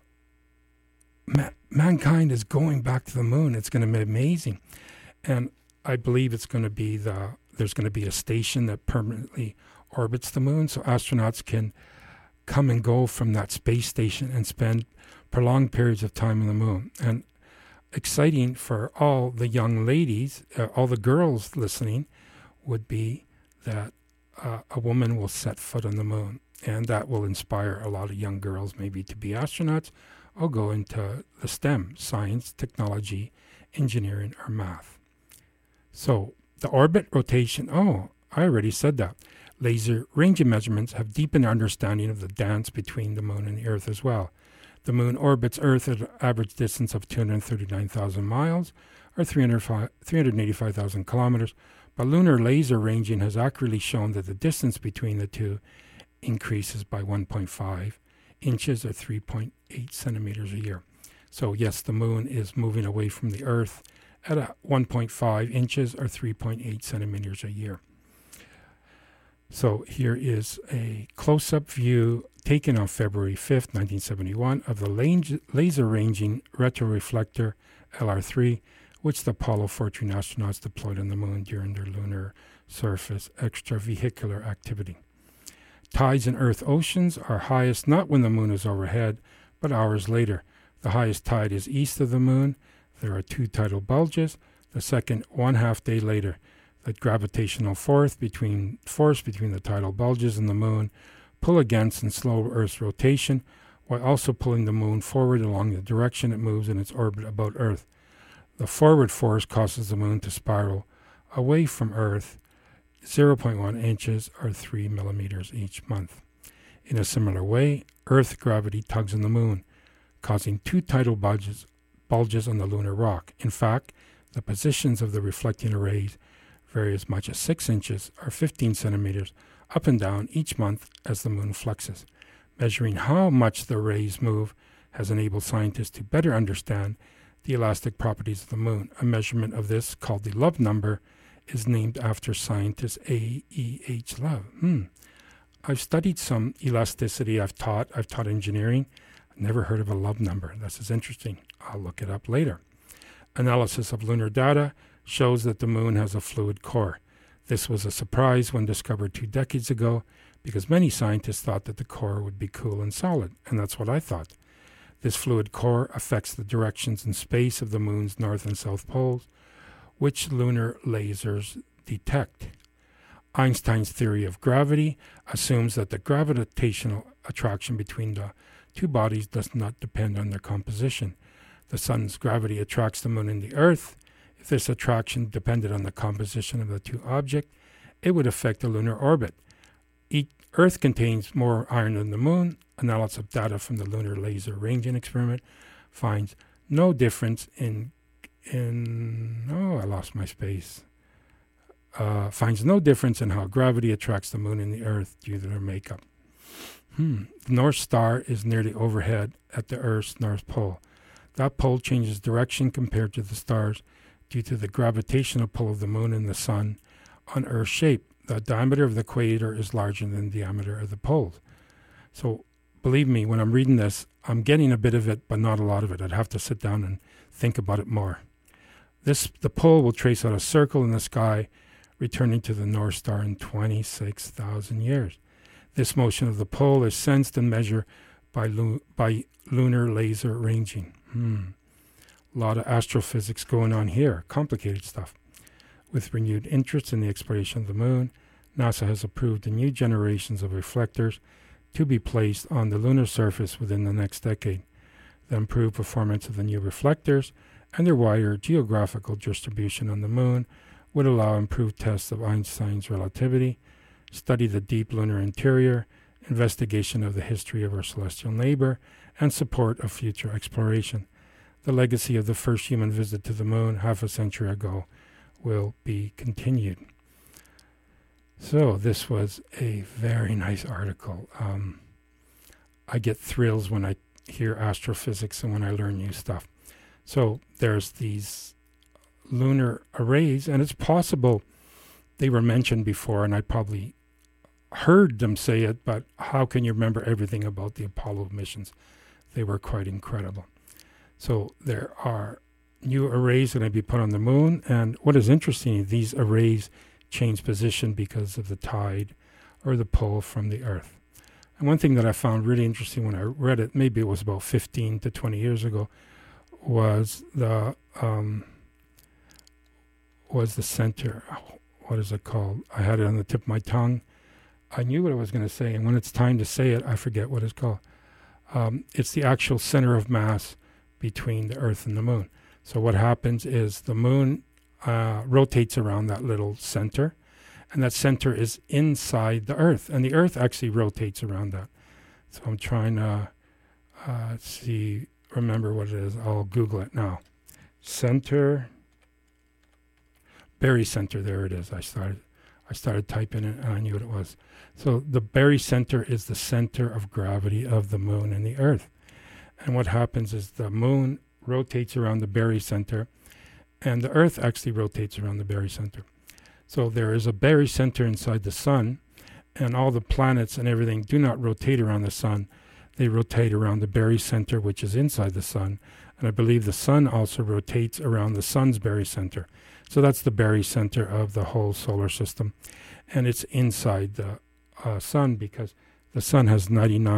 Mankind is going back to the moon. It's going to be amazing. And I believe there's going to be a station that permanently orbits the moon, so astronauts can come and go from that space station and spend prolonged periods of time on the moon. And exciting for all the young ladies, all the girls listening, would be that a woman will set foot on the moon, and that will inspire a lot of young girls maybe to be astronauts or go into the STEM, science, technology, engineering, or math. So the orbit, rotation, I already said that. Laser ranging measurements have deepened our understanding of the dance between the moon and the Earth as well. The moon orbits Earth at an average distance of 239,000 miles, or 385,000 kilometers, but lunar laser ranging has accurately shown that the distance between the two increases by 1.5 inches or 3.8 centimeters a year. So yes, the moon is moving away from the Earth at 1.5 inches or 3.8 centimeters a year. So here is a close-up view taken on February 5th, 1971, of the laser ranging retroreflector LR3, which the Apollo 14 astronauts deployed on the moon during their lunar surface extravehicular activity. Tides in Earth oceans are highest not when the moon is overhead, but hours later. The highest tide is east of the moon. There are 2 tidal bulges. The second, 1/2 day later. The gravitational force between the tidal bulges and the moon pull against and slow Earth's rotation, while also pulling the moon forward along the direction it moves in its orbit about Earth. The forward force causes the moon to spiral away from Earth 0.1 inches or 3 millimeters each month. In a similar way, Earth gravity tugs on the moon, causing 2 tidal bulges on the lunar rock. In fact, the positions of the reflecting arrays vary as much as 6 inches or 15 centimeters up and down each month as the moon flexes. Measuring how much the rays move has enabled scientists to better understand the elastic properties of the moon. A measurement of this, called the Love number, is named after scientist A.E.H. Love. I've studied some elasticity. I've taught engineering. I've never heard of a Love number. This is interesting. I'll look it up later. Analysis of lunar data shows that the moon has a fluid core. This was a surprise when discovered 2 decades ago, because many scientists thought that the core would be cool and solid, and that's what I thought. This fluid core affects the directions in space of the moon's north and south poles, which lunar lasers detect. Einstein's theory of gravity assumes that the gravitational attraction between the 2 bodies does not depend on their composition. The sun's gravity attracts the moon and the Earth. If this attraction depended on the composition of the 2 objects, it would affect the lunar orbit. Earth contains more iron than the moon. Analysis of data from the Lunar Laser Ranging Experiment finds no difference finds no difference in how gravity attracts the moon and the Earth due to their makeup. The North Star is nearly overhead at the Earth's North Pole. That pole changes direction compared to the stars due to the gravitational pull of the moon and the sun on Earth's shape. The diameter of the equator is larger than the diameter of the poles. So believe me, when I'm reading this, I'm getting a bit of it, but not a lot of it. I'd have to sit down and think about it more. The pole will trace out a circle in the sky, returning to the North Star in 26,000 years. This motion of the pole is sensed and measured by lunar laser ranging. A lot of astrophysics going on here, complicated stuff. With renewed interest in the exploration of the moon, NASA has approved the new generations of reflectors to be placed on the lunar surface within the next decade. The improved performance of the new reflectors and their wider geographical distribution on the moon would allow improved tests of Einstein's relativity, study the deep lunar interior, investigation of the history of our celestial neighbor, and support of future exploration. The legacy of the first human visit to the moon half a century ago will be continued. So this was a very nice article. I get thrills when I hear astrophysics and when I learn new stuff. So there's these lunar arrays, and it's possible they were mentioned before, and I probably heard them say it, but how can you remember everything about the Apollo missions? They were quite incredible. So there are new arrays going to be put on the moon, and what is interesting, these arrays change position because of the tide or the pull from the Earth. And one thing that I found really interesting when I read it, maybe it was about 15 to 20 years ago, was the center. What is it called? I had it on the tip of my tongue. I knew what I was going to say, and when it's time to say it, I forget what it's called. It's the actual center of mass between the Earth and the moon. So what happens is the moon rotates around that little center, and that center is inside the Earth, and the Earth actually rotates around that. So I'm trying to remember what it is. I'll Google it now. Center, barycenter, there it is. I started typing it, and I knew what it was. So the barycenter is the center of gravity of the moon and the Earth. And what happens is the moon rotates around the barycenter, and the Earth actually rotates around the barycenter. So there is a barycenter inside the sun, and all the planets and everything do not rotate around the sun. they rotate around the barycenter, which is inside the sun. And I believe the sun also rotates around the sun's barycenter. So that's the barycenter of the whole solar system. And it's inside the sun because the sun has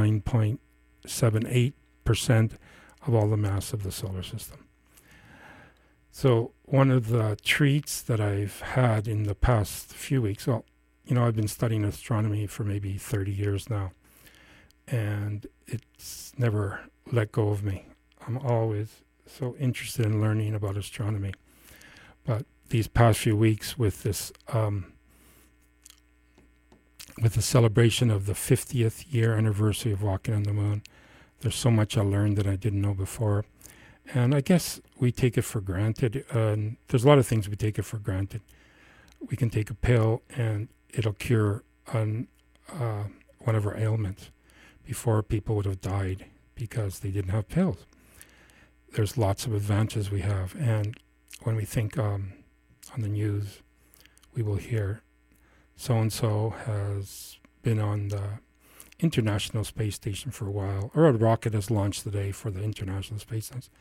99.78% of all the mass of the solar system. So one of the treats that I've had in the past few weeks, well, I've been studying astronomy for maybe 30 years now, and it's never let go of me. I'm always so interested in learning about astronomy. But these past few weeks with this, with the celebration of the 50th year anniversary of walking on the moon, there's so much I learned that I didn't know before. And I guess we take it for granted. There's a lot of things we take it for granted. We can take a pill and it'll cure one of our ailments. Before, people would have died because they didn't have pills. There's lots of advantages we have. And when we think on the news, we will hear so-and-so has been on the International Space Station for a while, or a rocket has launched today for the International Space Station.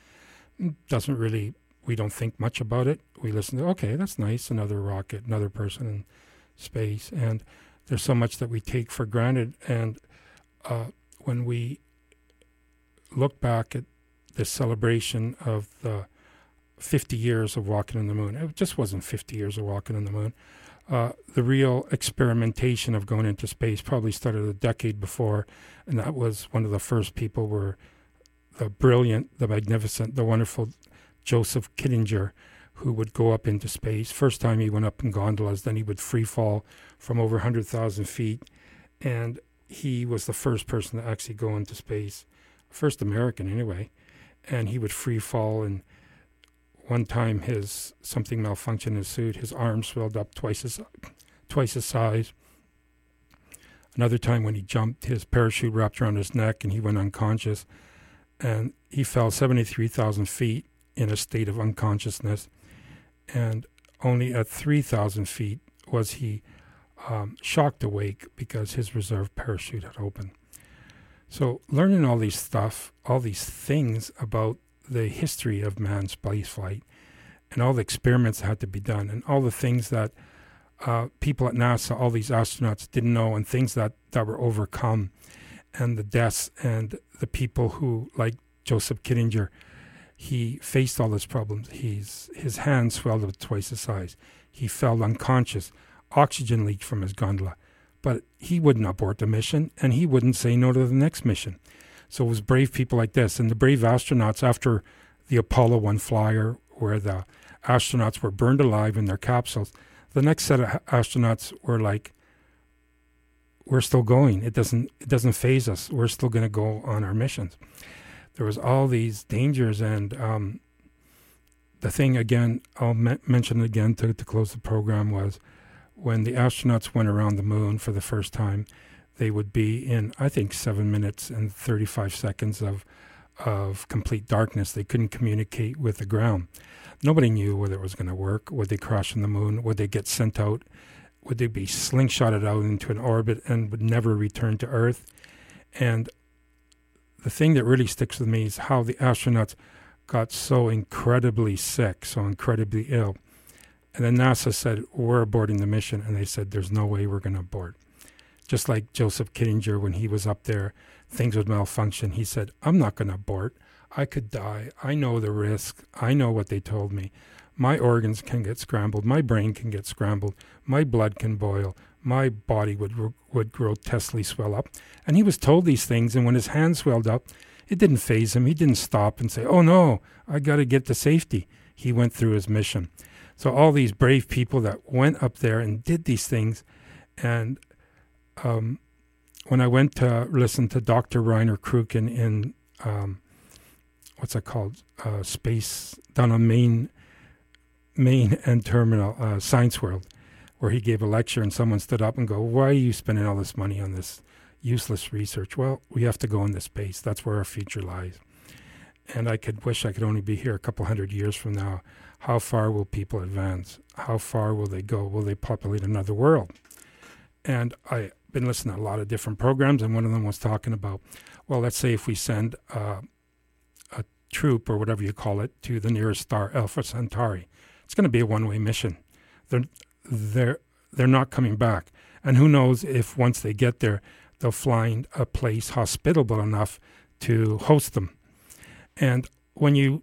We don't think much about it. We listen to, okay, that's nice, another rocket, another person in space. And there's so much that we take for granted. And when we look back at this celebration of the 50 years of walking on the moon, it just wasn't 50 years of walking on the moon. The real experimentation of going into space probably started a decade before, and that was one of the first people were the brilliant, the magnificent, the wonderful Joseph Kittinger, who would go up into space. First time he went up in gondolas, then he would free fall from over 100,000 feet, and he was the first person to actually go into space, first American anyway, and he would free fall, and one time something malfunctioned in his suit, his arm swelled up twice his size. Another time when he jumped, his parachute wrapped around his neck and he went unconscious, and he fell 73,000 feet in a state of unconsciousness, and only at 3,000 feet was he shocked awake because his reserve parachute had opened. So learning all these things about the history of manned space flight and all the experiments that had to be done and all the things that people at NASA, all these astronauts didn't know, and things that were overcome, and the deaths and the people who, like Joseph Kittinger, he faced all these problems. His hand swelled up twice his size. He fell unconscious. Oxygen leaked from his gondola. But he wouldn't abort the mission, and he wouldn't say no to the next mission. So it was brave people like this. And the brave astronauts, after the Apollo 1 flyer, where the astronauts were burned alive in their capsules, the next set of astronauts were like, we're still going. It doesn't faze us. We're still going to go on our missions. There was all these dangers, and the thing, again, I'll mention it again to close the program, was when the astronauts went around the moon for the first time, they would be in, I think, 7 minutes and 35 seconds of complete darkness. They couldn't communicate with the ground. Nobody knew whether it was going to work. Would they crash on the moon? Would they get sent out? Would they be slingshotted out into an orbit and would never return to Earth? And the thing that really sticks with me is how the astronauts got so incredibly sick, so incredibly ill. And then NASA said, we're aborting the mission. And they said, there's no way we're going to abort. Just like Joseph Kittinger, when he was up there, things would malfunction. He said, I'm not going to abort. I could die. I know the risk. I know what they told me. My organs can get scrambled. My brain can get scrambled. My blood can boil. My body would grotesquely swell up. And he was told these things, and when his hand swelled up, it didn't faze him. He didn't stop and say, oh no, I got to get to safety. He went through his mission. So all these brave people that went up there and did these things, and when I went to listen to Dr. Rainer Kruken in, what's it called, space, down on Main and Terminal, Science World, where he gave a lecture and someone stood up and go, why are you spending all this money on this useless research? Well, we have to go into space. That's where our future lies. And I wish I could only be here a couple 100 years from now. How far will people advance? How far will they go? Will they populate another world? And I've been listening to a lot of different programs, and one of them was talking about, Well, let's say if we send a troop or whatever you call it to the nearest star, Alpha Centauri, it's going to be a one-way mission. They're not coming back. And who knows if once they get there, they'll find a place hospitable enough to host them. And when you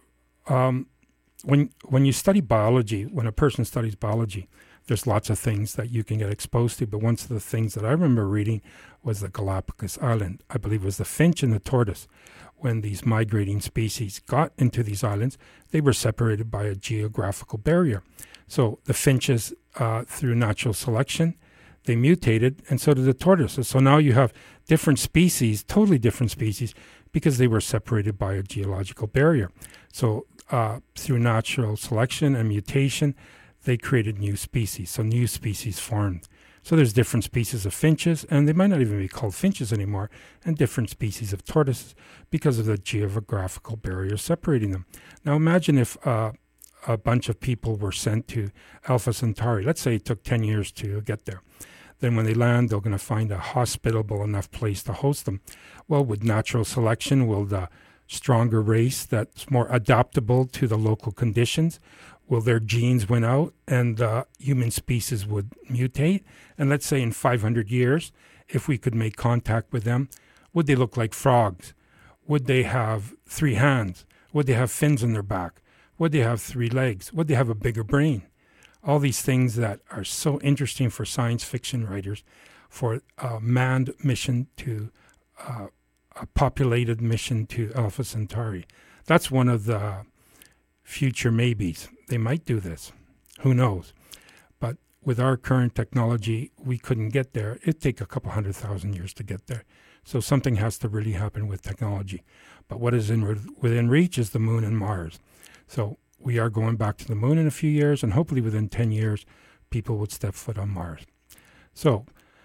when you study biology, when a person studies biology, there's lots of things that you can get exposed to. But one of the things that I remember reading was the Galapagos Island. I believe it was the finch and the tortoise. When these migrating species got into these islands, they were separated by a geographical barrier. So the finches, through natural selection, they mutated, and so did the tortoises. So now you have different species, totally different species, because they were separated by a geological barrier. So through natural selection and mutation, they created new species. So new species formed. So there's different species of finches, and they might not even be called finches anymore, and different species of tortoises because of the geographical barrier separating them. Now imagine if a bunch of people were sent to Alpha Centauri. Let's say it took 10 years to get there. Then when they land, they're going to find a hospitable enough place to host them. Well, with natural selection, will the stronger race that's more adaptable to the local conditions, will their genes win out and the human species would mutate? And let's say in 500 years, if we could make contact with them, would they look like frogs? Would they have 3 hands? Would they have fins on their back? Would they have 3 legs? Would they have a bigger brain? All these things that are so interesting for science fiction writers, for a manned mission to a populated mission to Alpha Centauri. That's one of the future maybes. They might do this. Who knows? But with our current technology, we couldn't get there. It'd take a couple 100,000 years to get there. So something has to really happen with technology. But what is within reach is the moon and Mars. So we are going back to the moon in a few years, and hopefully within 10 years, people would step foot on Mars. So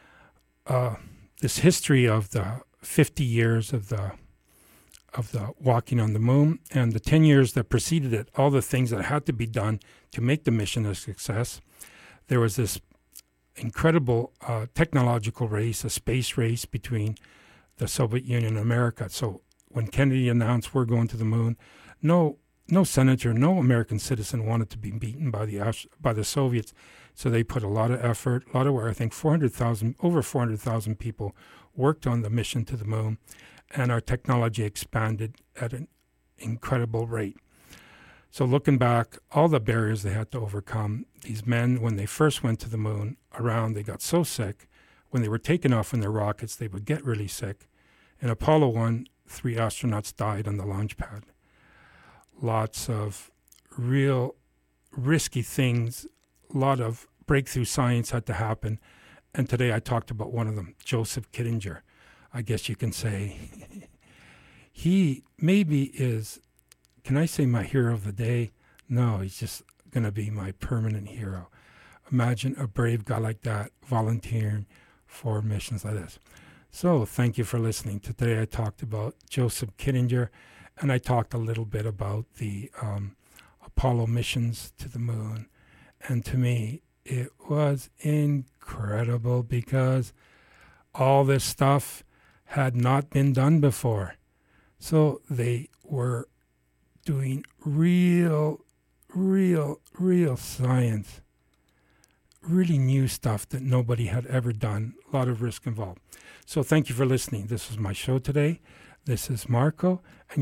this history of the 50 years of the walking on the moon and the 10 years that preceded it, all the things that had to be done to make the mission a success, there was this incredible technological race, a space race between the Soviet Union and America. So when Kennedy announced we're going to the moon, no senator, no American citizen wanted to be beaten by the Soviets. So they put a lot of effort, a lot of work. I think over 400,000 people worked on the mission to the moon, and our technology expanded at an incredible rate. So looking back, all the barriers they had to overcome, these men, when they first went to the moon, they got so sick. When they were taken off in their rockets, they would get really sick. In Apollo 1, 3 astronauts died on the launch pad. Lots of real risky things, a lot of breakthrough science had to happen. And today I talked about one of them, Joseph Kittinger. I guess you can say he maybe is, can I say my hero of the day? No, he's just going to be my permanent hero. Imagine a brave guy like that volunteering for missions like this. So thank you for listening. Today I talked about Joseph Kittinger, and I talked a little bit about the Apollo missions to the moon. And to me, it was incredible because all this stuff had not been done before. So they were doing real science, really new stuff that nobody had ever done, a lot of risk involved. So thank you for listening. This was my show today. This is Marco, and